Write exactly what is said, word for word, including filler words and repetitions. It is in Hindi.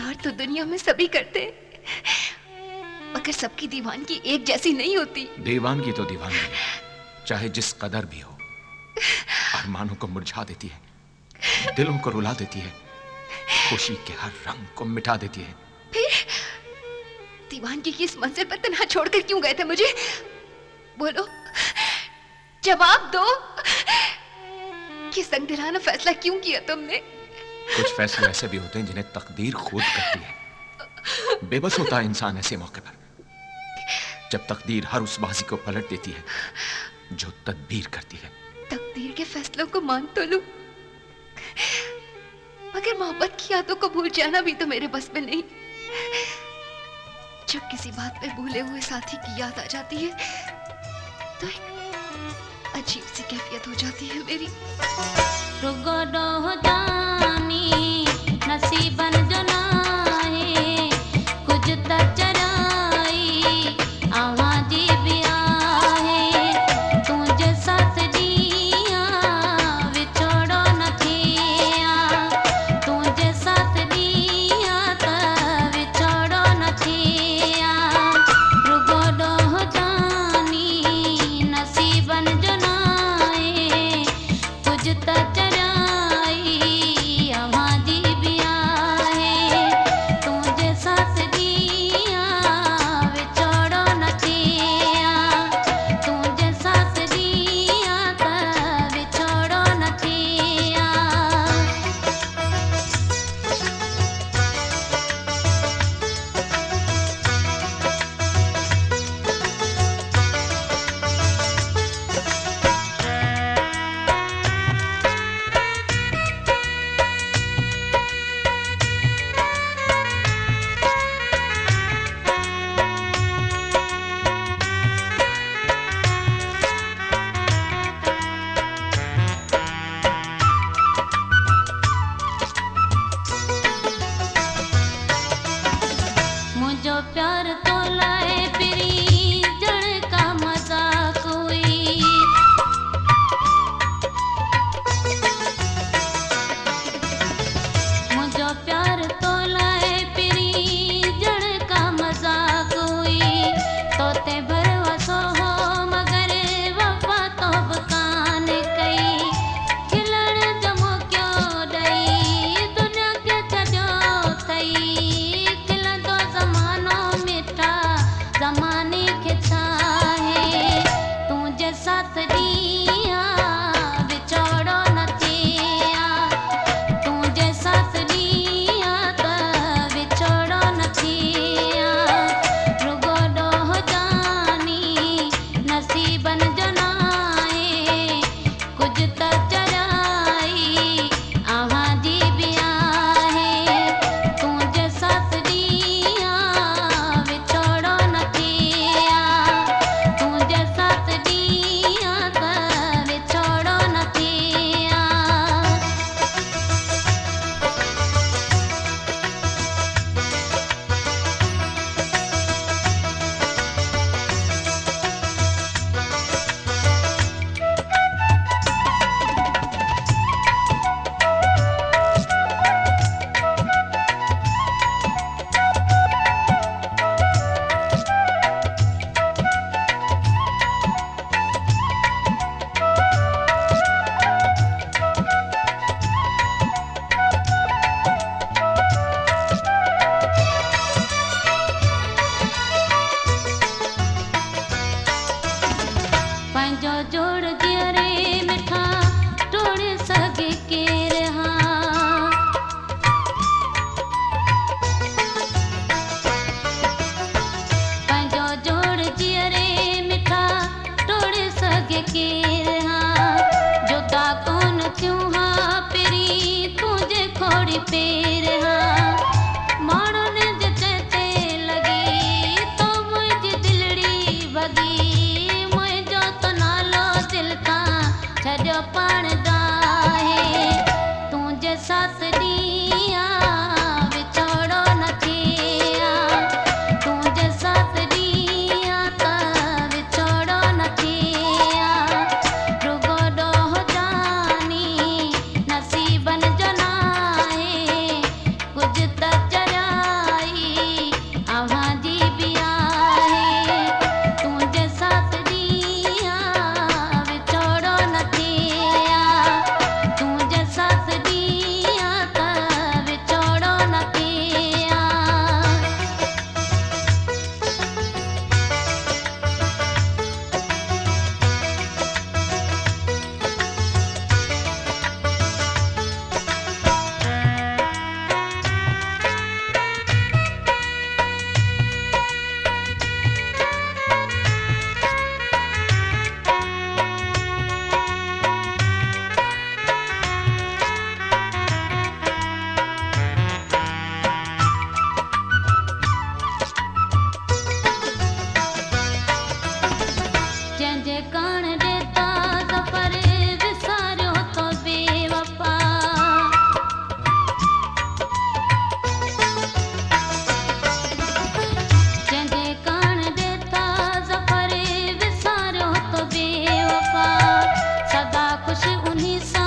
प्यार तो दुनिया में सभी करते हैं, मगर सबकी दीवानगी एक जैसी नहीं होती। दीवानगी तो दीवानगी चाहे जिस कदर भी हो, अरमानों को मुरझा देती है, दिलों को रुला देती है, खुशी के हर रंग को मिटा देती है। फिर दीवानगी की इस मंजिल पर तन्हा छोड़कर क्यों गए थे मुझे? बोलो, जवाब दो कि संगदिलाना फैसला क्यों किया तुमने? कुछ फैसले ऐसे भी होते हैं जिन्हें तकदीर खुद करती है। बेबस होता है इंसान ऐसे मौके पर, जब तकदीर हर उस बाजी को पलट देती है जो तदबीर करती है। तकदीर के फैसलों को मान तो लूं, मगर मोहब्बत की यादों को भूल जाना भी तो मेरे बस में नहीं। जब किसी बात में भूले हुए साथी की याद आ जाती है तो एक अजीब सी कैफियत हो जाती है मेरी। रुगो जानी नसीबन जो नाहे कुछ त चराई आवां जी भी आहे तुझे साथ दिया विछोड़ो न थिया तुझे साथ दिया त विछोड़ो न थिया रुगो जानी नसीबन जो नाहे कुछ त चराई आवां जी भी आहे उन्हीं सा